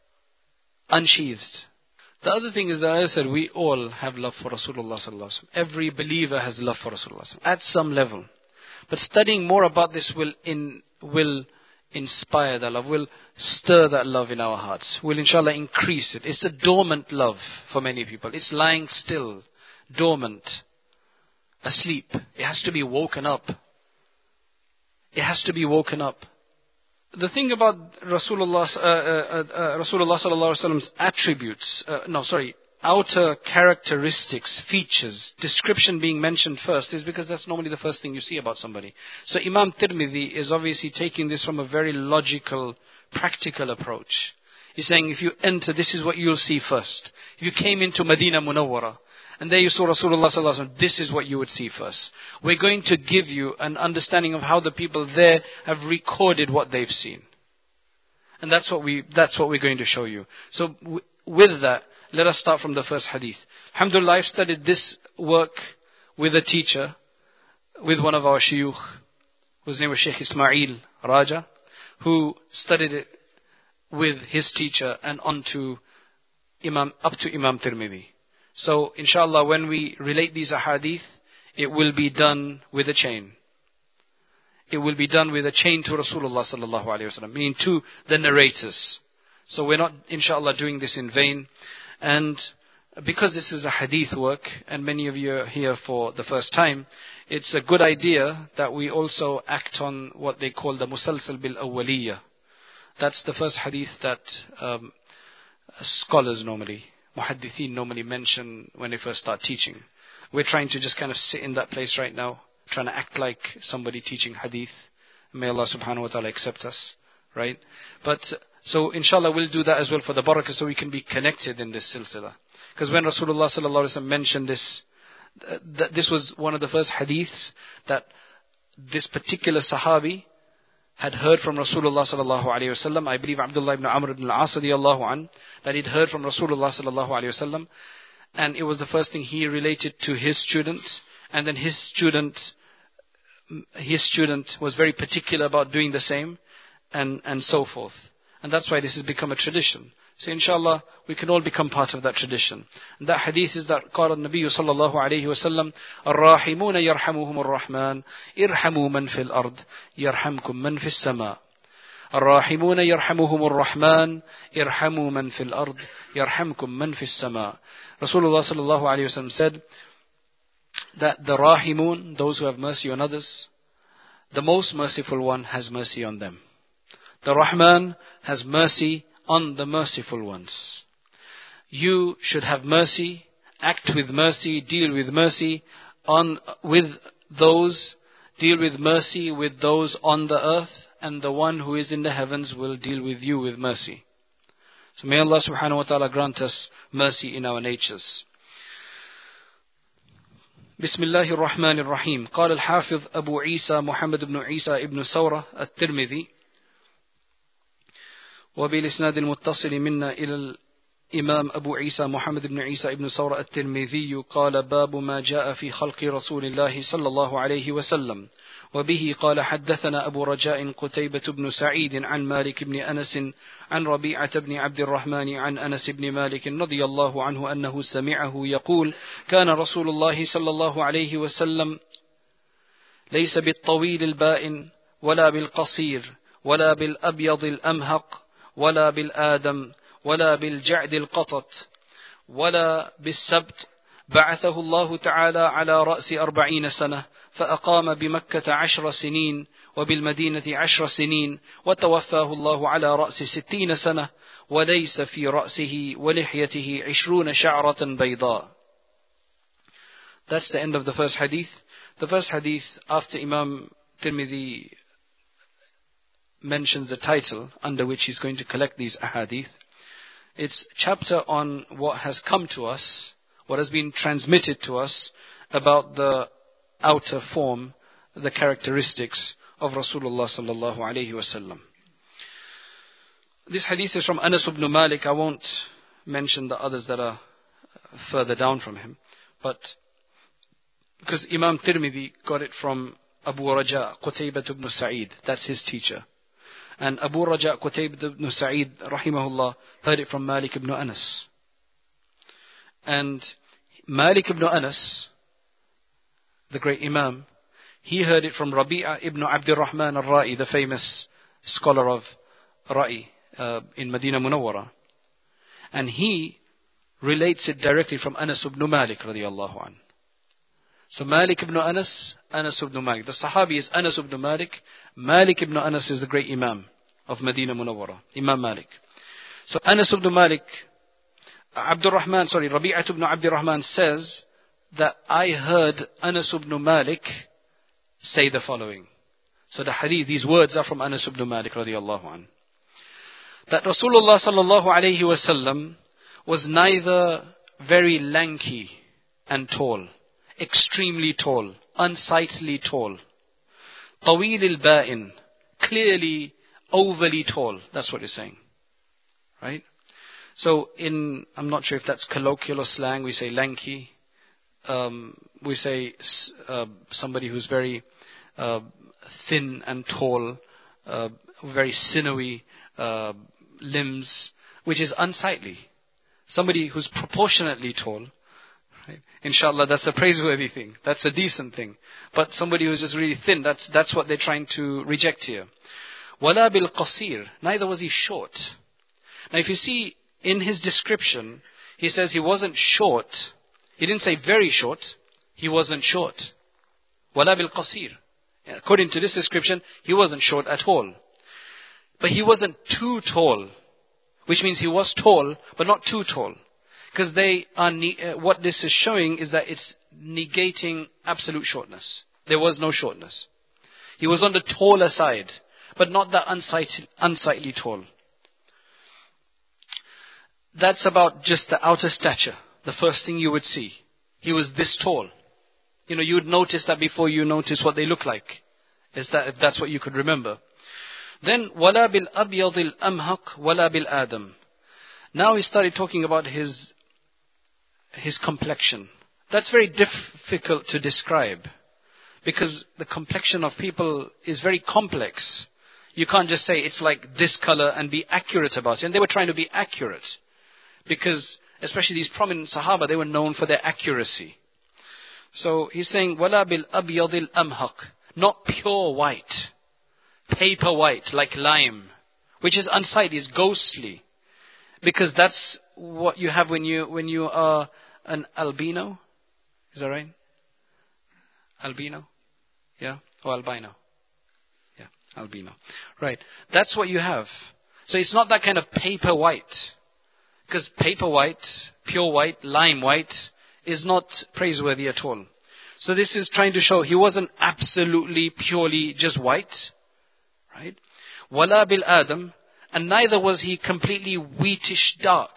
unsheathed. The other thing is that I said we all have love for Rasulullah sallallahu alaihi wasallam. Every believer has love for Rasulullah sallallahu alaihi wasallam at some level. But studying more about this will in will inspire that love, will stir that love in our hearts, will inshallah increase it. It's a dormant love for many people. It's lying still, dormant, asleep. It has to be woken up. It has to be woken up. The thing about Rasulullah, uh, uh, uh, Rasulullah sallallahu alaihi wasallam's attributes, uh, no, sorry, outer characteristics, features, description being mentioned first is because that's normally the first thing you see about somebody. So Imam Tirmidhi is obviously taking this from a very logical, practical approach. He's saying if you enter, this is what you'll see first. If you came into Medina Munawwara, and there you saw Rasulullah sallallahu alaihi wasallam, this is what you would see first. We're going to give you an understanding of how the people there have recorded what they've seen. And that's what we, that's what we're going to show you. So w- with that, let us start from the first hadith. Alhamdulillah, I've studied this work with a teacher, with one of our shuyukh, whose name was Sheikh Ismail Raja, who studied it with his teacher and on to Imam, up to Imam Tirmidhi. So, inshallah, when we relate these ahadith, it will be done with a chain. It will be done with a chain to Rasulullah sallallahu alaihi wasallam, meaning to the narrators. So we're not, inshallah, doing this in vain. And because this is a hadith work, and many of you are here for the first time, it's a good idea that we also act on what they call the musalsal bil awwaliyah. That's the first hadith that um, scholars normally, muhaddithin normally mention when they first start teaching. We're trying to just kind of sit in that place right now, trying to act like somebody teaching hadith. May Allah subhanahu wa ta'ala accept us, right? But so inshallah we'll do that as well for the barakah, so we can be connected in this silsila. Because when Rasulullah sallallahu alaihi wasallam mentioned this, th- this was one of the first hadiths that this particular sahabi had heard from Rasulullah sallallahu alaihi wasallam. I believe Abdullah ibn Amr ibn al-As radiyallahu an, that he'd heard from Rasulullah sallallahu alaihi wasallam, and it was the first thing he related to his student, and then his student, his student was very particular about doing the same, and and so forth. And that's why this has become a tradition. So inshallah, we can all become part of that tradition. And that hadith is that قال النبي صلى الله عليه وسلم الراحمون يرحمهم الرحمن ارحموا من في الأرض يرحمكم من في السماء. الراحمون يرحمهم الرحمن ارحموا من في الأرض يرحمكم من في السماء. Rasulullah صلى الله عليه وسلم said that the rahimun, those who have mercy on others, the most merciful one has mercy on them. The Rahman has mercy on the merciful ones. You should have mercy, act with mercy, deal with mercy on with those, deal with mercy with those on the earth, and the one who is in the heavens will deal with you with mercy. So may Allah subhanahu wa ta'ala grant us mercy in our natures. بسم الله الرحمن الرحيم. قال الحافظ أبو عيسى محمد بن عيسى ابن ثورة الترمذي وبالإسناد المتصل منا إلى الإمام أبو عيسى محمد بن عيسى ابن ثورة الترمذي قال باب ما جاء في خلق رسول الله صلى الله عليه وسلم. وبه قال حدثنا أبو رجاء قتيبة بن سعيد عن مالك بن أنس عن ربيعة بن عبد الرحمن عن أنس بن مالك رضي الله عنه أنه سمعه يقول كان رسول الله صلى الله عليه وسلم ليس بالطويل البائن ولا بالقصير ولا بالأبيض الأمهق ولا بالآدم ولا بالجعد القطط ولا بالسبت. بعثه الله تعالى على رأس أربعين سنة فأقام بمكة عشر سنين وبالمدينة عشر سنين وتوفاه الله على رأس ستين سنة وليس في رأسه ولحيته عشرون شعرة بيضاء. That's the end of the first hadith. The first hadith, after Imam Tirmidhi mentions the title under which he's going to collect these ahadith, it's chapter on what has come to us, what has been transmitted to us about the outer form, the characteristics of Rasulullah sallallahu alaihi wasallam. This hadith is from Anas ibn Malik. I won't mention the others that are further down from him. But because Imam Tirmidhi got it from Abu Raja Qutaybah ibn Sa'id, that's his teacher. And Abu Raja Qutaybah ibn Sa'id, rahimahullah, heard it from Malik ibn Anas. And Malik ibn Anas, the great Imam, he heard it from Rabi'a ibn Abdul Rahman al-Ra'i, the famous scholar of Ra'i uh, in Medina Munawwara. And he relates it directly from Anas ibn Malik radiyallahu an. So Malik ibn Anas, Anas ibn Malik. The Sahabi is Anas ibn Malik. Malik ibn Anas is the great Imam of Medina Munawwara, Imam Malik. So Anas ibn Malik, Abdul Rahman, sorry, Rabi'at ibn Abdul Rahman says that I heard Anas ibn Malik say the following. So the hadith, these words are from Anas ibn Malik radiyallahu an. That Rasulullah sallallahu alayhi wasallam was neither very lanky and tall, extremely tall, unsightly tall, طويل البائن, clearly overly tall. That's what you're saying, right? So in, I'm not sure if that's colloquial or slang, we say lanky. Um, we say uh, somebody who's very uh, thin and tall, uh, very sinewy uh, limbs, which is unsightly. Somebody who's proportionately tall, right? Inshallah, that's a praiseworthy thing. That's a decent thing. But somebody who's just really thin, that's that's what they're trying to reject here. Wala bil qasir, neither was he short. Now if you see in his description, he says he wasn't short. He didn't say very short. He wasn't short. Wala bil qasir. According to this description, he wasn't short at all. But he wasn't too tall, which means he was tall, but not too tall. Because they are ne- uh, what this is showing is that it's negating absolute shortness. There was no shortness. He was on the taller side, but not that unsightly, unsightly tall. That's about just the outer stature. The first thing you would see. He was this tall. You know, you would notice that before you notice what they look like. Is that, if that's what you could remember. Then, وَلَا بِالْأَبْيَضِ الْأَمْهَقِ وَلَا بِالْآدَمِ. Now he started talking about his, his complexion. That's very difficult to describe. Because the complexion of people is very complex. You can't just say it's like this color and be accurate about it. And they were trying to be accurate. Because, especially these prominent Sahaba, they were known for their accuracy. So he's saying, وَلَا بِالْأَبْيَضِ الْأَمْهَقِ. Not pure white. Paper white, like lime. Which is unsightly, is ghostly. Because that's what you have when you when you are an albino. Is that right? Albino? Yeah? Or albino? Yeah, albino. Right. That's what you have. So it's not that kind of paper white. Because paper white, pure white, lime white is not praiseworthy at all. So this is trying to show he wasn't absolutely, purely just white. Right? Wala bil Adam, and neither was he completely wheatish dark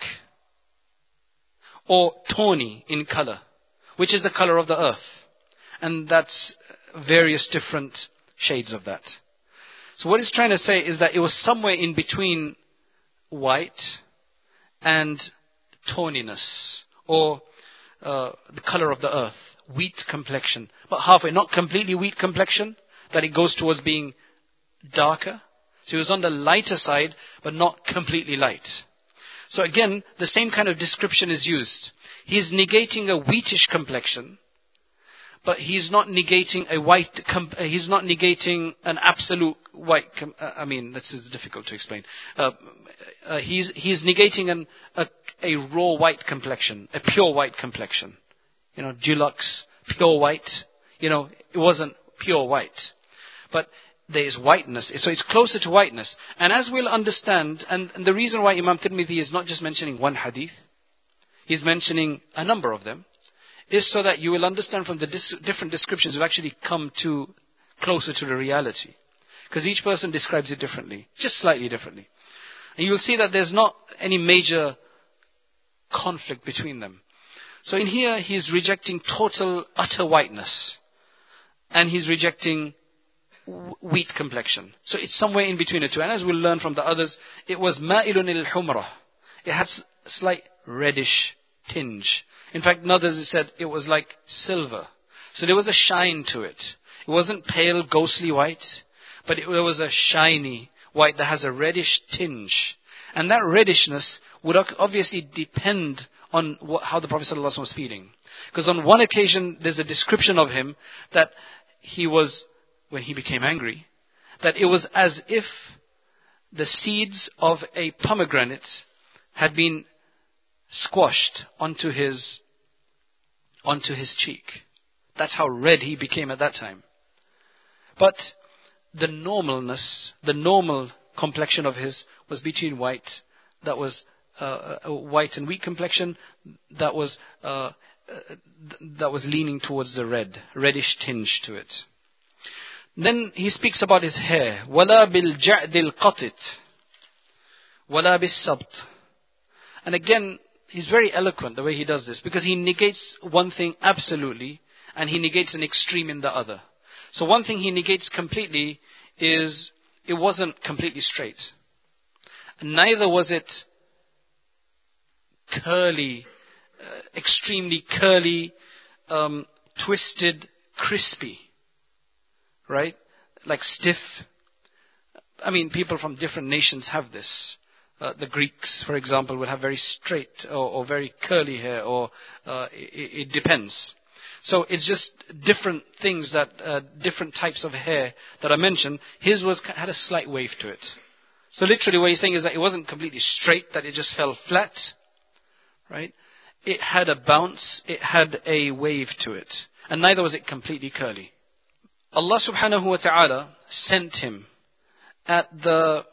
or tawny in color, which is the color of the earth. And that's various different shades of that. So what he's trying to say is that it was somewhere in between white and tawniness, or uh, the color of the earth, wheat complexion, but halfway, not completely wheat complexion, that it goes towards being darker. So he was on the lighter side, but not completely light. So again, the same kind of description is used. He's negating a wheatish complexion, but he's not negating a white, he's not negating an absolute white, I mean, this is difficult to explain. Uh, uh, he's, he's negating an, a, a raw white complexion, a pure white complexion. You know, Dulux, pure white. You know, it wasn't pure white. But there is whiteness. So it's closer to whiteness. And as we'll understand, and, and the reason why Imam Tirmidhi is not just mentioning one hadith, he's mentioning a number of them, is so that you will understand from the dis- different descriptions we've actually come to closer to the reality. Because each person describes it differently, just slightly differently. And you'll see that there's not any major conflict between them. So in here, he's rejecting total, utter whiteness. And he's rejecting wheat complexion. So it's somewhere in between the two. And as we'll learn from the others, it was ma'ilun il-humrah. It had slight reddish tinge. In fact, in others it said it was like silver. So there was a shine to it. It wasn't pale, ghostly white, but it was a shiny white that has a reddish tinge. And that reddishness would obviously depend on what, how the Prophet ﷺ was feeling. Because on one occasion, there's a description of him that he was, when he became angry, that it was as if the seeds of a pomegranate had been squashed onto his, onto his cheek. That's how red he became at that time. But the normalness, the normal complexion of his was between white, that was uh, a white and weak complexion, that was uh, that was leaning towards the red, reddish tinge to it. Then he speaks about his hair. وَلَا بِالْجَعْدِ الْقَطِتِ وَلَا بِالسَّبْتِ. And again, he's very eloquent the way he does this, because he negates one thing absolutely, and he negates an extreme in the other. So one thing he negates completely is it wasn't completely straight. And neither was it curly, uh, extremely curly, um, twisted, crispy. Right? Like stiff. I mean, people from different nations have this. Uh, the Greeks, for example, will have very straight or, or very curly hair, or uh, it, it depends. So it's just different things that, uh, different types of hair that I mentioned. His was had a slight wave to it. So literally what he's saying is that it wasn't completely straight, that it just fell flat. Right? It had a bounce, it had a wave to it. And neither was it completely curly. Allah subhanahu wa ta'ala sent him at the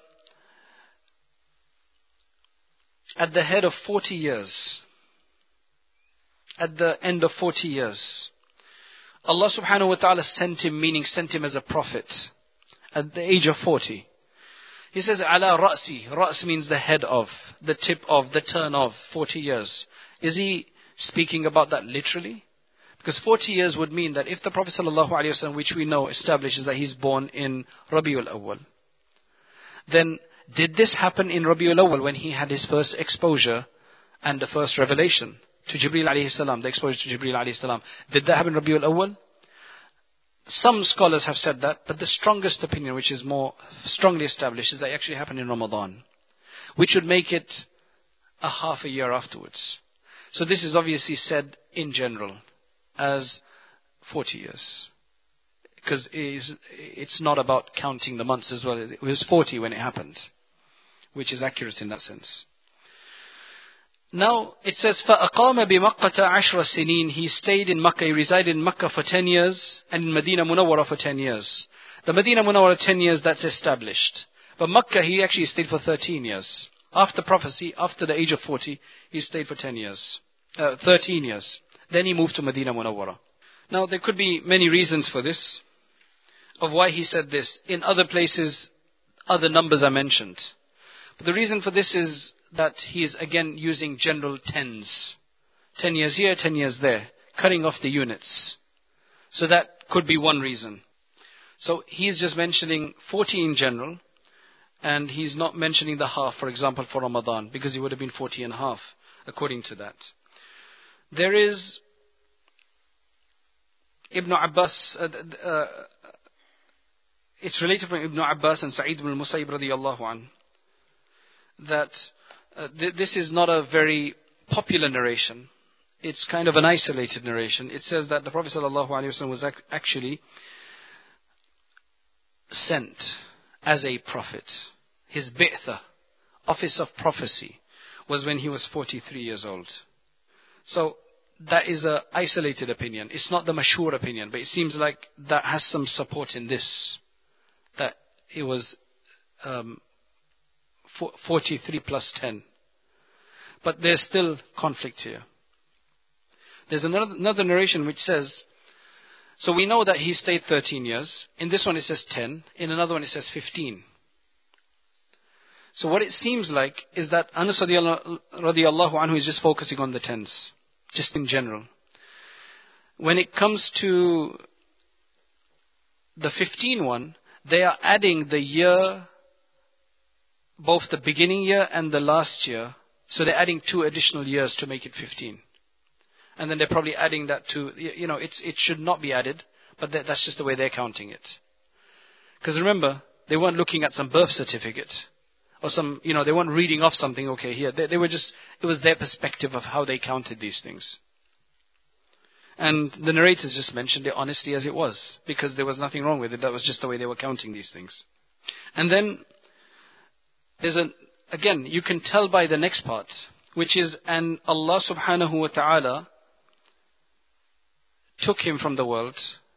at the head of forty years. At the end of forty years. Allah subhanahu wa ta'ala sent him, meaning sent him as a prophet, at the age of forty. He says, ala ra'si. Ra's means the head of, the tip of, the turn of, forty years. Is he speaking about that literally? Because forty years would mean that if the Prophet ﷺ, which we know establishes that he's born in Rabiul Awwal, then did this happen in Rabiul Awwal when he had his first exposure and the first revelation to Jibreel alayhi salam, the exposure to Jibreel alayhi salam? Did that happen in Rabiul Awwal? Some scholars have said that, but the strongest opinion, which is more strongly established, is that it actually happened in Ramadan, which would make it a half a year afterwards. So this is obviously said in general as forty years. Because it's not about counting the months as well. It was forty when it happened, which is accurate in that sense. Now it says, فَأَقَامَ بِمَكَّةَ عَشْرَ سِنِينَ. He stayed in Makkah, he resided in Makkah for ten years, and in Medina Munawwara for ten years. The Medina Munawwara ten years, that's established. But Makkah, he actually stayed for thirteen years. After prophecy, after the age of forty, he stayed for ten years. Uh, thirteen years. Then he moved to Medina Munawwara. Now there could be many reasons for this, of why he said this. In other places, other numbers are mentioned. But the reason for this is that he is again using general tens. Ten years here, ten years there. Cutting off the units. So that could be one reason. So he's just mentioning forty in general, and he's not mentioning the half, for example, for Ramadan, because he would have been forty and a half, according to that. There is Ibn Abbas, uh, uh, it's related from Ibn Abbas and Sa'id ibn al-Musayyib radiyallahu anhu, that uh, th- this is not a very popular narration. It's kind of an isolated narration. It says that the Prophet sallallahu alaihi wasallam was ac- actually sent as a prophet. His bi'tha, office of prophecy, was when he was forty-three years old. So that is an isolated opinion. It's not the mashhur opinion, but it seems like that has some support in this. That it was um, forty-three plus ten. But there's still conflict here. There's another, another narration which says, so we know that he stayed thirteen years. In this one it says ten. In another one it says fifteen. So what it seems like is that Anas radiallahu anhu is just focusing on the tens, just in general. When it comes to the fifteen one, they are adding the year, both the beginning year and the last year. So they're adding two additional years to make it fifteen. And then they're probably adding that to, you know, it's, it should not be added, but that, that's just the way they're counting it. Because remember, they weren't looking at some birth certificate or some, you know, they weren't reading off something, okay, here. They, they were just, it was their perspective of how they counted these things. And the narrators just mentioned it honestly as it was, because there was nothing wrong with it. That was just the way they were counting these things. And then, there's a, again, you can tell by the next part, which is, and Allah subhanahu wa ta'ala took him from the world,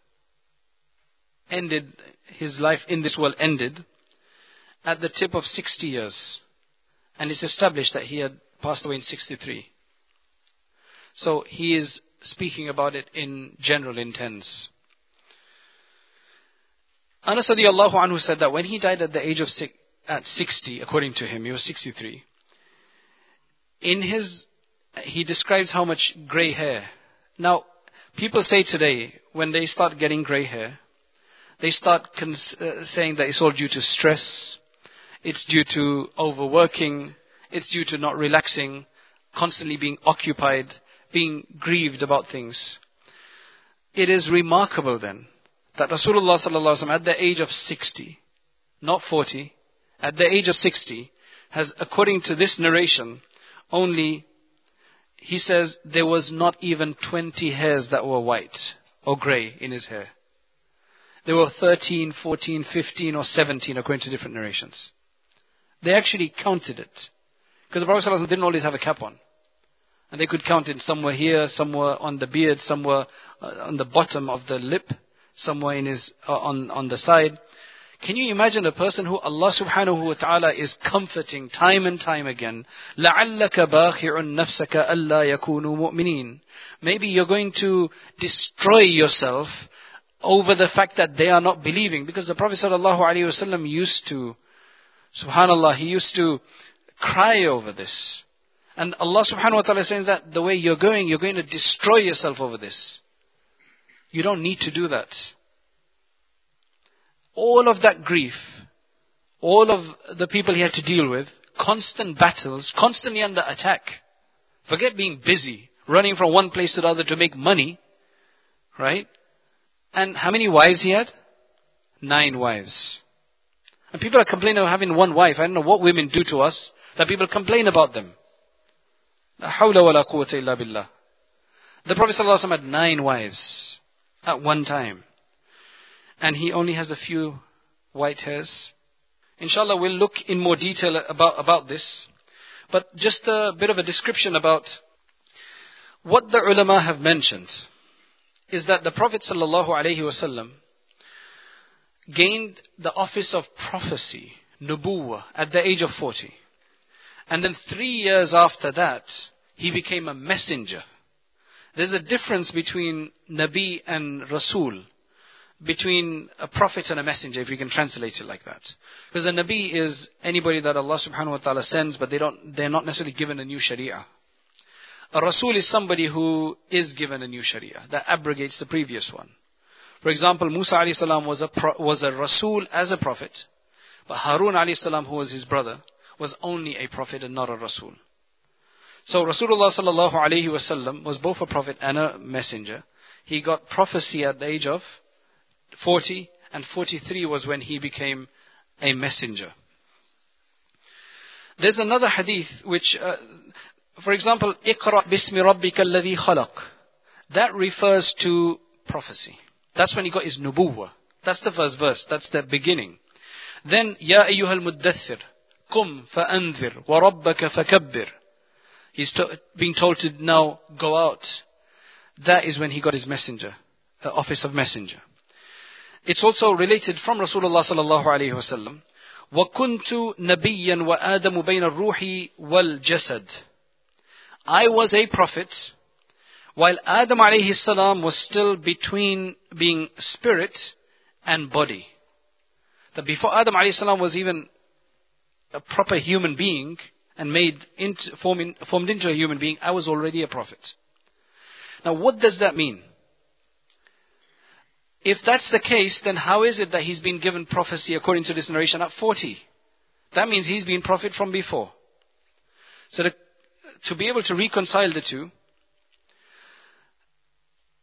ended, his life in this world ended, at the tip of sixty years. And it's established that he had passed away in sixty-three. So he is speaking about it in general, in tense. Anas radiallahu anhu said that when he died at the age of six, at sixty, according to him, he was sixty-three. In his, he describes how much grey hair. Now, people say today, when they start getting grey hair, they start cons- uh, saying that it's all due to stress, it's due to overworking, it's due to not relaxing, constantly being occupied, being grieved about things. It is remarkable then that Rasulullah sallallahu alaihi wasallam at the age of sixty, not forty, at the age of sixty, has, according to this narration, only, he says, there was not even twenty hairs that were white or grey in his hair. There were thirteen, fourteen, fifteen or seventeen according to different narrations. They actually counted it. Because the Prophet ﷺ didn't always have a cap on. And they could count it somewhere here, somewhere on the beard, somewhere uh, on the bottom of the lip, somewhere in his, uh, on, on the side. Can you imagine a person who Allah subhanahu wa ta'ala is comforting time and time again? لَعَلَّكَ بَاخِعٌ نَفْسَكَ أَلَّا يَكُونُوا مُؤْمِنِينَ. Maybe you're going to destroy yourself over the fact that they are not believing. Because the Prophet sallallahu alaihi wasallam used to, subhanallah, he used to cry over this. And Allah subhanahu wa ta'ala says that the way you're going, you're going to destroy yourself over this. You don't need to do that. All of that grief, all of the people he had to deal with, constant battles, constantly under attack. Forget being busy, running from one place to the other to make money, right? And how many wives he had? Nine wives. And people are complaining of having one wife. I don't know what women do to us, that people complain about them. La hawla wa la quwwata illa billah. The Prophet ﷺ had nine wives at one time. And he only has a few white hairs. Inshallah, we'll look in more detail about, about this. But just a bit of a description about what the ulama have mentioned is that the Prophet ﷺ gained the office of prophecy, nubuwwah, at the age of forty. And then three years after that, he became a messenger. There's a difference between Nabi and Rasul, between a prophet and a messenger, if you can translate it like that. Because a Nabi is anybody that Allah subhanahu wa ta'ala sends, but they don't, they're not necessarily given a new sharia. A Rasul is somebody who is given a new sharia, that abrogates the previous one. For example, Musa alayhi salam was a, pro, was a Rasul as a prophet, but Harun alayhi salam, who was his brother, was only a prophet and not a Rasul. So Rasulullah sallallahu alayhi wasallam was both a prophet and a messenger. He got prophecy at the age of forty, and forty-three was when he became a messenger. There's another hadith which, uh, for example, اقرأ بِاسْمِ رَبِّكَ الَّذِي خَلَقَ. That refers to prophecy. That's when he got his nubuwwah. That's the first verse. That's the beginning. Then, يَا أَيُّهَا الْمُدَّثِّرُ قُمْ فَأَنذِرْ وَرَبَّكَ فَكَبِّرْ. He's to, being told to now go out. That is when he got his messenger, uh, office of messenger. It's also related from Rasulullah sallallahu alayhi wa sallam. وَكُنْتُ نَبِيًّا وَآدَمُ بَيْنَ الرُّوحِ وَالْجَسَدِ. I was a prophet, while Adam alayhi salam was still between being spirit and body. That before Adam alayhi salam was even a proper human being and made into, formed, formed into a human being, I was already a prophet. Now what does that mean? If that's the case, then how is it that he's been given prophecy according to this narration at forty? That means he's been prophet from before. So the, to be able to reconcile the two,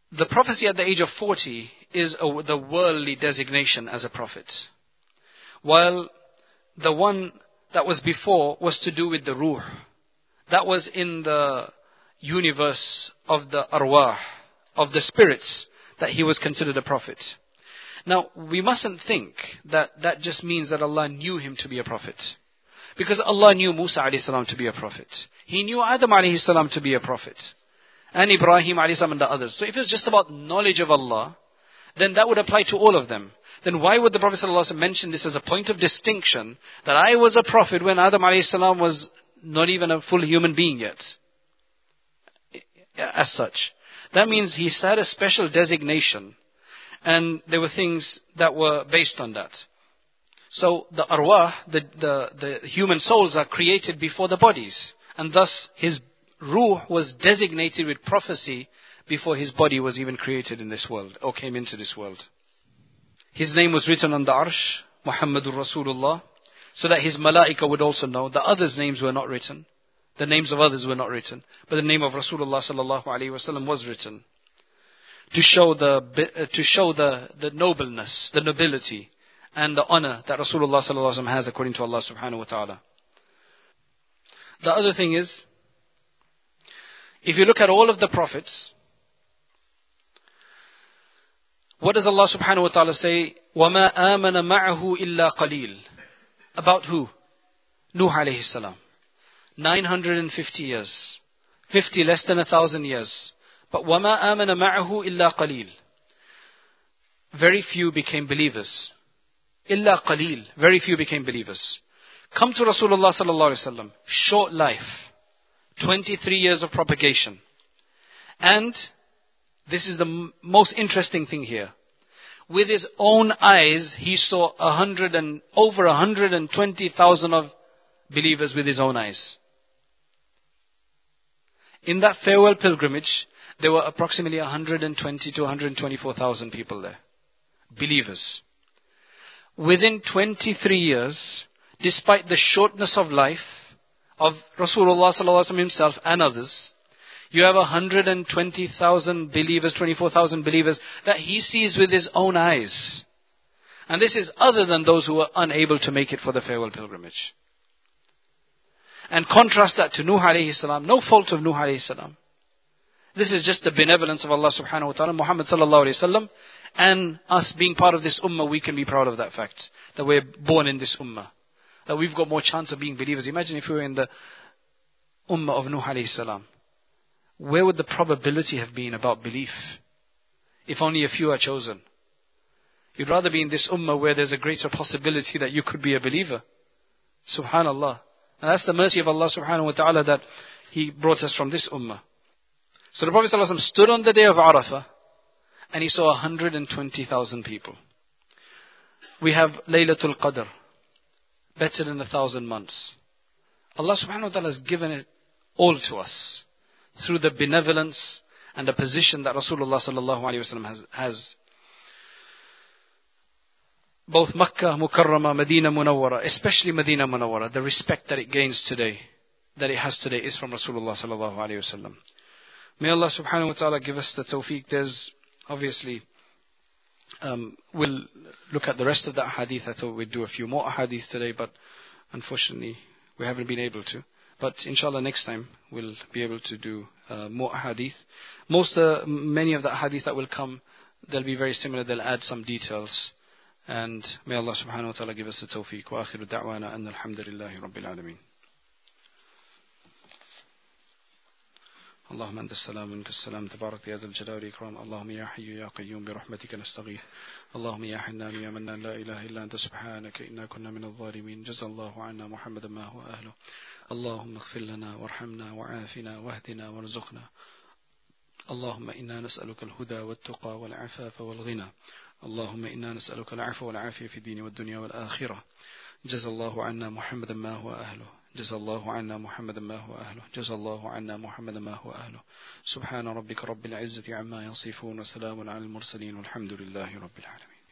The prophecy at the age of forty is a, the worldly designation as a prophet. While the one that was before was to do with the ruh. That was in the universe of the arwah, of the spirits, that he was considered a prophet. Now, we mustn't think that that just means that Allah knew him to be a prophet. Because Allah knew Musa alayhi salam to be a prophet. He knew Adam alayhi salam to be a prophet. And Ibrahim alayhi salam and the others. So if it's just about knowledge of Allah, then that would apply to all of them. Then why would the Prophet ﷺ mention this as a point of distinction, that I was a prophet when Adam alayhi salam was not even a full human being yet? As such. That means he had a special designation. And there were things that were based on that. So the arwah, the, the, the human souls are created before the bodies. And thus his ruh was designated with prophecy before his body was even created in this world, or came into this world. His name was written on the arsh, Muhammadur Rasulullah, so that his malaika would also know. The others' names were not written. The names of others were not written. But the name of Rasulullah sallallahu alaihi wasallam was written. To show the, to show the, the nobleness, the nobility, and the honor that Rasulullah sallallahu alaihi wasallam has according to Allah subhanahu wa ta'ala. The other thing is, if you look at all of the prophets, what does Allah subhanahu wa ta'ala say? وَمَا آمَنَ مَعَهُ إِلَّا قَلِيلٌ. About who? Nuh alayhi salam. nine hundred fifty years. fifty less than a thousand years. But وَمَا آمَنَ مَعَهُ إِلَّا قَلِيلٌ. Very few became believers. إِلَّا قَلِيلٌ. Very few became believers. Come to Rasulullah sallallahu alaihi wasallam. Short life. twenty-three years of propagation. And this is the m- most interesting thing here. With his own eyes, he saw a hundred and over a hundred and twenty thousand of believers with his own eyes. In that farewell pilgrimage, there were approximately one hundred twenty to one hundred twenty-four thousand people there. Believers. Within twenty-three years, despite the shortness of life of Rasulullah sallallahu alaihi wasallam himself and others, you have one hundred twenty thousand believers, twenty-four thousand believers that he sees with his own eyes. And this is other than those who were unable to make it for the farewell pilgrimage. And contrast that to Nuh alayhi salam, no fault of Nuh alayhi salam. This is just the benevolence of Allah subhanahu wa ta'ala, Muhammad sallallahu alayhi wasallam, and us being part of this ummah, we can be proud of that fact, that we're born in this ummah, that we've got more chance of being believers. Imagine if we were in the ummah of Nuh alayhi salam. Where would the probability have been about belief? If only a few are chosen. You'd rather be in this ummah where there's a greater possibility that you could be a believer. Subhanallah. And that's the mercy of Allah subhanahu wa ta'ala that He brought us from this ummah. So the Prophet ﷺ stood on the day of Arafah and he saw one hundred twenty thousand people. We have Laylatul Qadr, better than a thousand months. Allah subhanahu wa ta'ala has given it all to us through the benevolence and the position that Rasulullah sallallahu alaihi wasallam has, has. Both Makkah, Mukarramah, Medina Munawwara, especially Medina Munawwara, the respect that it gains today, that it has today, is from Rasulullah sallallahu alaihi wasallam. May Allah subhanahu wa ta'ala give us the tawfiq. There's obviously, um, we'll look at the rest of the hadith. I thought we'd do a few more hadith today, but unfortunately we haven't been able to. But inshallah next time we'll be able to do uh, more hadith. Most, uh, many of the hadith that will come, they'll be very similar. They'll add some details. And may Allah subhanahu wa ta'ala give us the tawfiq. Wa akhiru da'wana anna alhamdulillahi rabbil alameen. اللهم أنت السلام منك السلام تبارك يا ذا الجلال والإكرام اللهم يا حي يا قيوم برحمتك نستغيث اللهم يا حنان يا منان لا إله إلا أنت سبحانك إنا كنا من الظالمين جزا الله عنا محمدا ما هو أهله اللهم اغفر لنا وارحمنا وعافنا واهدنا وارزقنا اللهم إنا نسألك الهدى والتقى والعفاف والغنى اللهم إنا نسألك العفو والعافية في الدين والدنيا والآخرة جزا الله عنا محمدا ما هو أهله جزا الله عنا محمدا ما هو أهله جزا الله عنا محمدا ما هو أهله سبحان ربك رب العزة عما يصفون وسلام على المرسلين والحمد لله رب العالمين.